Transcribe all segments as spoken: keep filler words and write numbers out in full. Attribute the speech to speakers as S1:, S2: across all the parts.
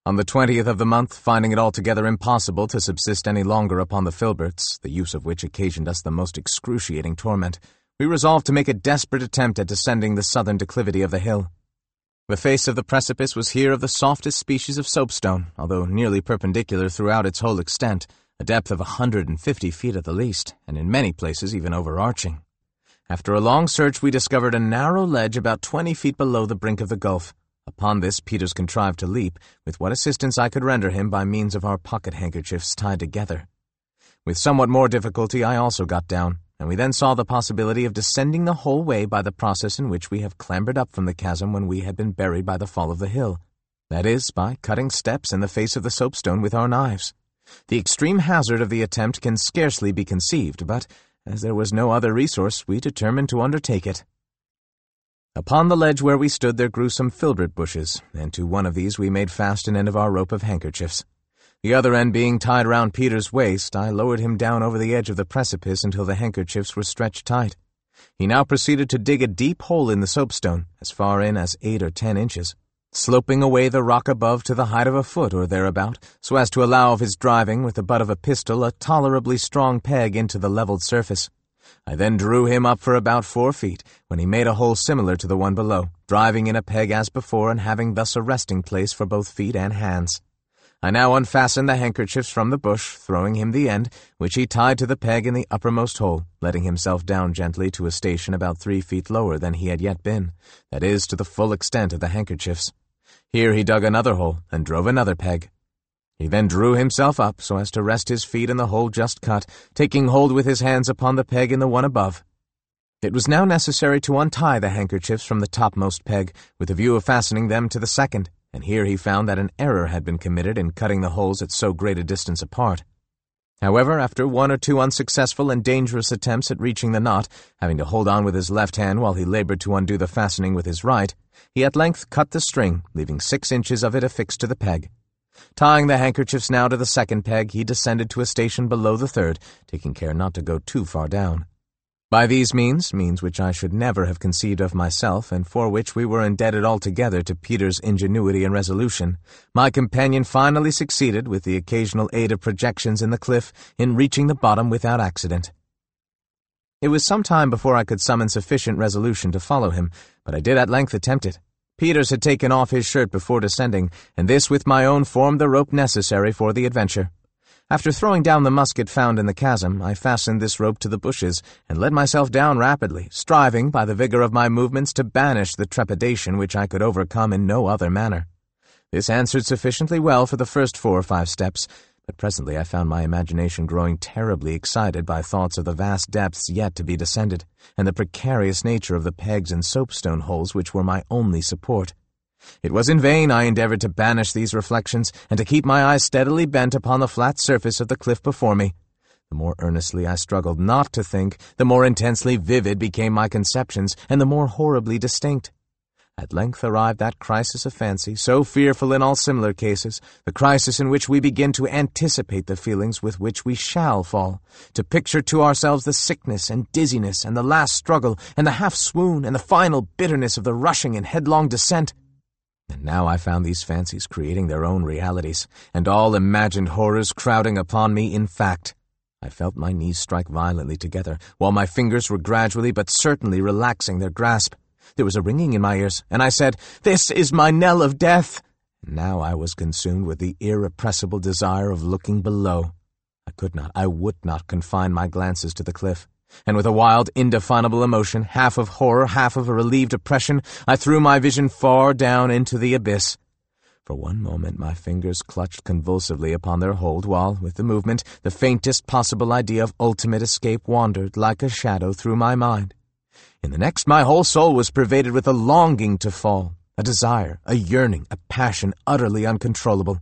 S1: On the twentieth of the month, finding it altogether impossible to subsist any longer upon the filberts, the use of which occasioned us the most excruciating torment, we resolved to make a desperate attempt at descending the southern declivity of the hill. The face of the precipice was here of the softest species of soapstone, although nearly perpendicular throughout its whole extent, a depth of a hundred and fifty feet at the least, and in many places even overarching. After a long search, we discovered a narrow ledge about twenty feet below the brink of the gulf. Upon this Peters contrived to leap, with what assistance I could render him by means of our pocket-handkerchiefs tied together. With somewhat more difficulty I also got down, and we then saw the possibility of descending the whole way by the process in which we have clambered up from the chasm when we had been buried by the fall of the hill. That is, by cutting steps in the face of the soapstone with our knives. The extreme hazard of the attempt can scarcely be conceived, but, as there was no other resource, we determined to undertake it. Upon the ledge where we stood there grew some filbert bushes, and to one of these we made fast an end of our rope of handkerchiefs. The other end being tied round Peter's waist, I lowered him down over the edge of the precipice until the handkerchiefs were stretched tight. He now proceeded to dig a deep hole in the soapstone, as far in as eight or ten inches, sloping away the rock above to the height of a foot or thereabout, so as to allow of his driving with the butt of a pistol a tolerably strong peg into the levelled surface. I then drew him up for about four feet, when he made a hole similar to the one below, driving in a peg as before and having thus a resting place for both feet and hands. I now unfastened the handkerchiefs from the bush, throwing him the end, which he tied to the peg in the uppermost hole, letting himself down gently to a station about three feet lower than he had yet been, that is, to the full extent of the handkerchiefs. Here he dug another hole and drove another peg. He then drew himself up so as to rest his feet in the hole just cut, taking hold with his hands upon the peg in the one above. It was now necessary to untie the handkerchiefs from the topmost peg, with a view of fastening them to the second, and here he found that an error had been committed in cutting the holes at so great a distance apart. However, after one or two unsuccessful and dangerous attempts at reaching the knot, having to hold on with his left hand while he labored to undo the fastening with his right, he at length cut the string, leaving six inches of it affixed to the peg. Tying the handkerchiefs now to the second peg, he descended to a station below the third, taking care not to go too far down. By these means, means which I should never have conceived of myself, and for which we were indebted altogether to Peter's ingenuity and resolution, my companion finally succeeded, with the occasional aid of projections in the cliff, in reaching the bottom without accident. It was some time before I could summon sufficient resolution to follow him, but I did at length attempt it. Peters had taken off his shirt before descending, and this with my own formed the rope necessary for the adventure. After throwing down the musket found in the chasm, I fastened this rope to the bushes, and let myself down rapidly, striving, by the vigor of my movements, to banish the trepidation which I could overcome in no other manner. This answered sufficiently well for the first four or five steps, but presently I found my imagination growing terribly excited by thoughts of the vast depths yet to be descended, and the precarious nature of the pegs and soapstone holes which were my only support. It was in vain I endeavored to banish these reflections, and to keep my eyes steadily bent upon the flat surface of the cliff before me. The more earnestly I struggled not to think, the more intensely vivid became my conceptions, and the more horribly distinct. At length arrived that crisis of fancy, so fearful in all similar cases, the crisis in which we begin to anticipate the feelings with which we shall fall, to picture to ourselves the sickness and dizziness and the last struggle and the half-swoon and the final bitterness of the rushing and headlong descent. And now I found these fancies creating their own realities, and all imagined horrors crowding upon me in fact. I felt my knees strike violently together, while my fingers were gradually but certainly relaxing their grasp. There was a ringing in my ears, and I said, "This is my knell of death!" And now I was consumed with the irrepressible desire of looking below. I could not, I would not confine my glances to the cliff, and with a wild, indefinable emotion, half of horror, half of a relieved oppression, I threw my vision far down into the abyss. For one moment my fingers clutched convulsively upon their hold, while, with the movement, the faintest possible idea of ultimate escape wandered, like a shadow, through my mind. In the next, my whole soul was pervaded with a longing to fall, a desire, a yearning, a passion utterly uncontrollable.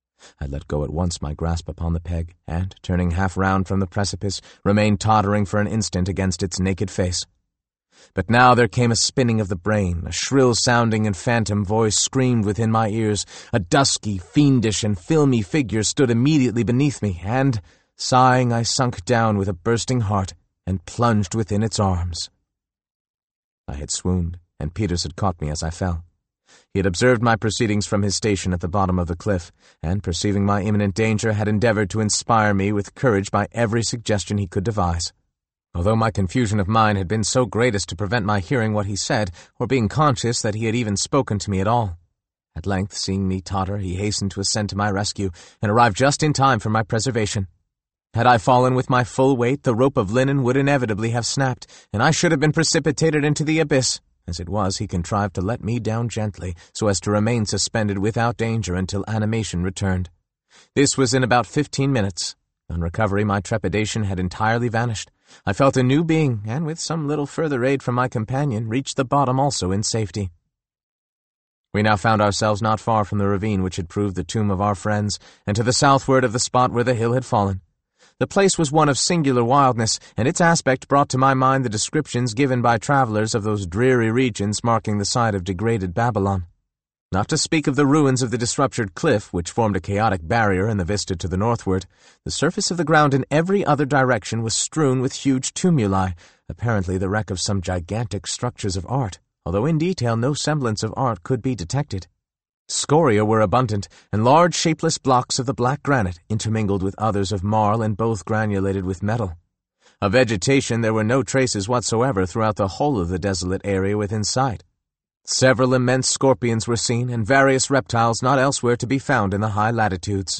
S1: I let go at once my grasp upon the peg, and, turning half round from the precipice, remained tottering for an instant against its naked face. But now there came a spinning of the brain, a shrill-sounding and phantom voice screamed within my ears, a dusky, fiendish, and filmy figure stood immediately beneath me, and, sighing, I sunk down with a bursting heart, and plunged within its arms. I had swooned, and Peters had caught me as I fell. He had observed my proceedings from his station at the bottom of the cliff, and, perceiving my imminent danger, had endeavored to inspire me with courage by every suggestion he could devise. Although my confusion of mind had been so great as to prevent my hearing what he said, or being conscious that he had even spoken to me at all. At length, seeing me totter, he hastened to ascend to my rescue, and arrived just in time for my preservation. Had I fallen with my full weight, the rope of linen would inevitably have snapped, and I should have been precipitated into the abyss. As it was, he contrived to let me down gently, so as to remain suspended without danger until animation returned. This was in about fifteen minutes. On recovery, my trepidation had entirely vanished. I felt a new being, and with some little further aid from my companion, reached the bottom also in safety. We now found ourselves not far from the ravine which had proved the tomb of our friends, and to the southward of the spot where the hill had fallen. The place was one of singular wildness, and its aspect brought to my mind the descriptions given by travelers of those dreary regions marking the site of degraded Babylon. Not to speak of the ruins of the disruptured cliff, which formed a chaotic barrier in the vista to the northward, the surface of the ground in every other direction was strewn with huge tumuli, apparently the wreck of some gigantic structures of art, although in detail no semblance of art could be detected. Scoria were abundant, and large shapeless blocks of the black granite intermingled with others of marl and both granulated with metal. Of vegetation there were no traces whatsoever throughout the whole of the desolate area within sight. Several immense scorpions were seen, and various reptiles not elsewhere to be found in the high latitudes.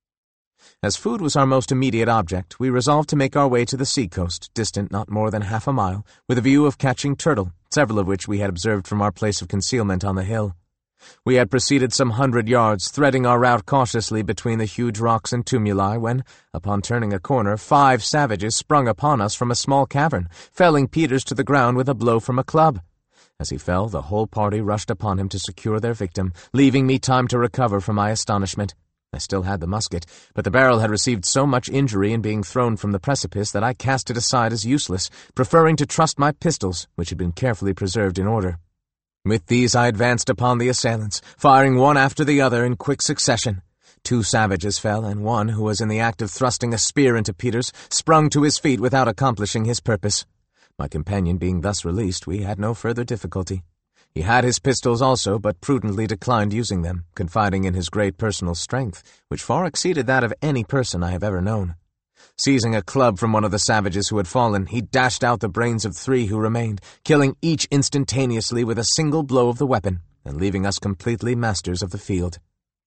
S1: As food was our most immediate object, we resolved to make our way to the sea-coast, distant not more than half a mile, with a view of catching turtle, several of which we had observed from our place of concealment on the hill. We had proceeded some hundred yards, threading our route cautiously between the huge rocks and tumuli, when, upon turning a corner, five savages sprung upon us from a small cavern, felling Peters to the ground with a blow from a club. As he fell, the whole party rushed upon him to secure their victim, leaving me time to recover from my astonishment. I still had the musket, but the barrel had received so much injury in being thrown from the precipice that I cast it aside as useless, preferring to trust my pistols, which had been carefully preserved in order. With these I advanced upon the assailants, firing one after the other in quick succession. Two savages fell, and one, who was in the act of thrusting a spear into Peters, sprung to his feet without accomplishing his purpose. My companion being thus released, we had no further difficulty. He had his pistols also, but prudently declined using them, confiding in his great personal strength, which far exceeded that of any person I have ever known. Seizing a club from one of the savages who had fallen, he dashed out the brains of three who remained, killing each instantaneously with a single blow of the weapon, and leaving us completely masters of the field.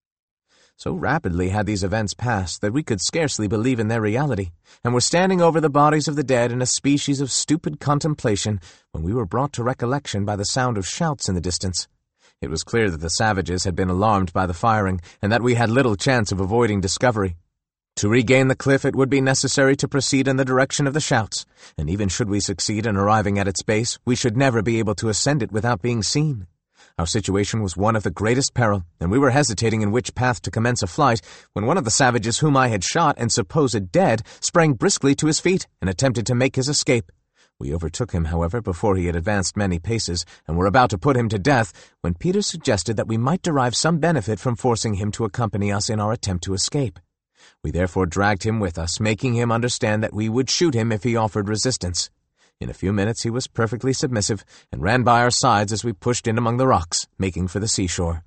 S1: So rapidly had these events passed that we could scarcely believe in their reality, and were standing over the bodies of the dead in a species of stupid contemplation when we were brought to recollection by the sound of shouts in the distance. It was clear that the savages had been alarmed by the firing, and that we had little chance of avoiding discovery. To regain the cliff it would be necessary to proceed in the direction of the shouts, and even should we succeed in arriving at its base, we should never be able to ascend it without being seen. Our situation was one of the greatest peril, and we were hesitating in which path to commence a flight, when one of the savages whom I had shot and supposed dead sprang briskly to his feet and attempted to make his escape. We overtook him, however, before he had advanced many paces, and were about to put him to death, when Peter suggested that we might derive some benefit from forcing him to accompany us in our attempt to escape. We therefore dragged him with us, making him understand that we would shoot him if he offered resistance. In a few minutes he was perfectly submissive, and ran by our sides as we pushed in among the rocks, making for the seashore.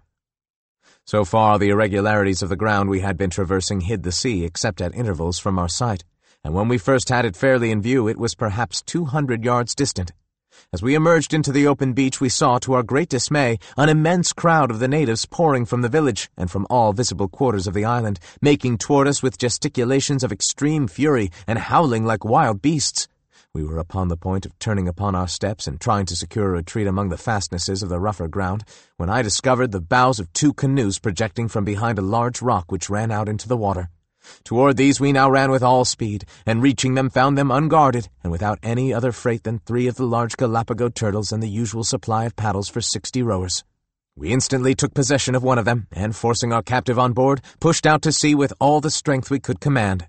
S1: So far the irregularities of the ground we had been traversing hid the sea, except at intervals, from our sight, and when we first had it fairly in view it was perhaps two hundred yards distant. As we emerged into the open beach we saw, to our great dismay, an immense crowd of the natives pouring from the village and from all visible quarters of the island, making toward us with gesticulations of extreme fury and howling like wild beasts. We were upon the point of turning upon our steps and trying to secure a retreat among the fastnesses of the rougher ground, when I discovered the bows of two canoes projecting from behind a large rock which ran out into the water. Toward these we now ran with all speed, and reaching them found them unguarded, and without any other freight than three of the large Galapagos turtles and the usual supply of paddles for sixty rowers. We instantly took possession of one of them, and forcing our captive on board, pushed out to sea with all the strength we could command.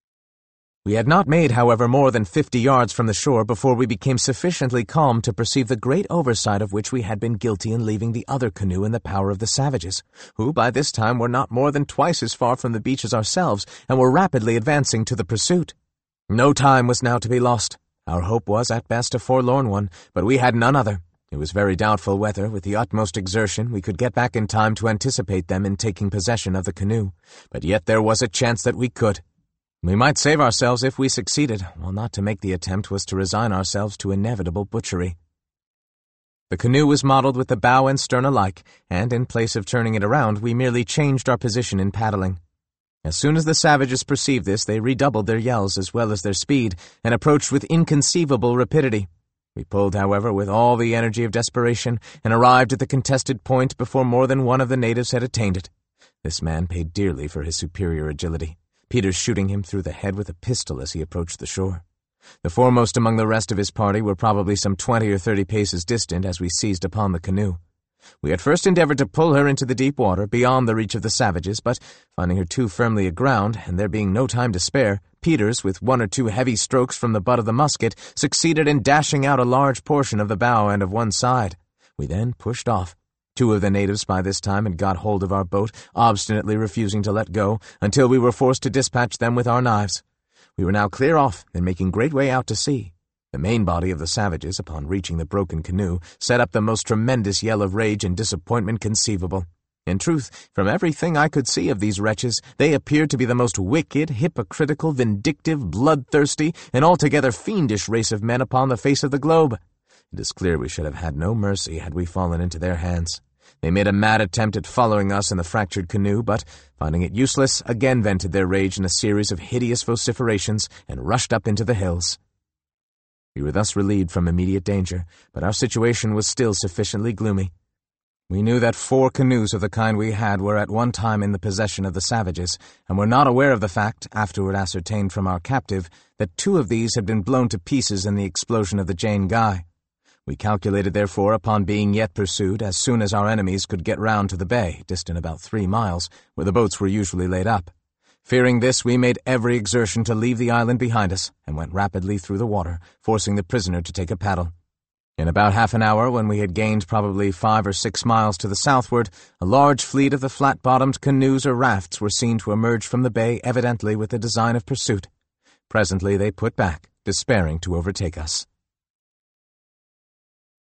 S1: We had not made, however, more than fifty yards from the shore before we became sufficiently calm to perceive the great oversight of which we had been guilty in leaving the other canoe in the power of the savages, who by this time were not more than twice as far from the beach as ourselves, and were rapidly advancing to the pursuit. No time was now to be lost. Our hope was at best a forlorn one, but we had none other. It was very doubtful whether, with the utmost exertion, we could get back in time to anticipate them in taking possession of the canoe, but yet there was a chance that we could. We might save ourselves if we succeeded, while not to make the attempt was to resign ourselves to inevitable butchery. The canoe was modeled with the bow and stern alike, and in place of turning it around, we merely changed our position in paddling. As soon as the savages perceived this, they redoubled their yells as well as their speed, and approached with inconceivable rapidity. We pulled, however, with all the energy of desperation, and arrived at the contested point before more than one of the natives had attained it. This man paid dearly for his superior agility, Peters shooting him through the head with a pistol as he approached the shore. The foremost among the rest of his party were probably some twenty or thirty paces distant as we seized upon the canoe. We at first endeavored to pull her into the deep water, beyond the reach of the savages, but, finding her too firmly aground, and there being no time to spare, Peters, with one or two heavy strokes from the butt of the musket, succeeded in dashing out a large portion of the bow and of one side. We then pushed off. Two of the natives by this time had got hold of our boat, obstinately refusing to let go, until we were forced to dispatch them with our knives. We were now clear off and making great way out to sea. The main body of the savages, upon reaching the broken canoe, set up the most tremendous yell of rage and disappointment conceivable. In truth, from everything I could see of these wretches, they appeared to be the most wicked, hypocritical, vindictive, bloodthirsty, and altogether fiendish race of men upon the face of the globe. It is clear we should have had no mercy had we fallen into their hands. They made a mad attempt at following us in the fractured canoe, but, finding it useless, again vented their rage in a series of hideous vociferations and rushed up into the hills. We were thus relieved from immediate danger, but our situation was still sufficiently gloomy. We knew that four canoes of the kind we had were at one time in the possession of the savages, and were not aware of the fact, afterward ascertained from our captive, that two of these had been blown to pieces in the explosion of the Jane Guy. We calculated, therefore, upon being yet pursued as soon as our enemies could get round to the bay, distant about three miles, where the boats were usually laid up. Fearing this, we made every exertion to leave the island behind us, and went rapidly through the water, forcing the prisoner to take a paddle. In about half an hour, when we had gained probably five or six miles to the southward, a large fleet of the flat-bottomed canoes or rafts were seen to emerge from the bay, evidently with the design of pursuit. Presently they put back, despairing to overtake us.